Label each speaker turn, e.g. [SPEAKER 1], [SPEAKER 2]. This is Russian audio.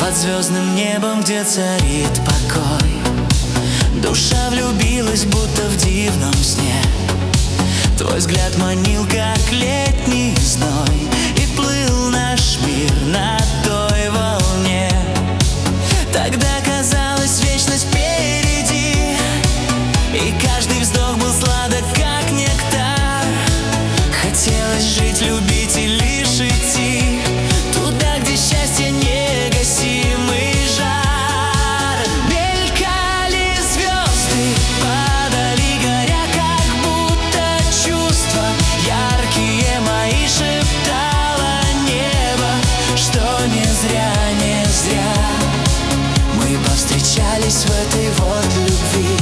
[SPEAKER 1] Под звездным небом, где царит покой, душа влюбилась, будто в дивном сне. Твой взгляд манил, как летний зной, и плыл наш мир на той волне. Тогда казалось, вечность впереди, и каждый вздох был сладок, как нектар. Хотелось жить, любить и лишь идти туда, где счастье негасимый жар. Мелькали звезды, падали, горя, как будто чувства яркие мои шептало небо, что не зря, не зря мы повстречались в этой вот любви.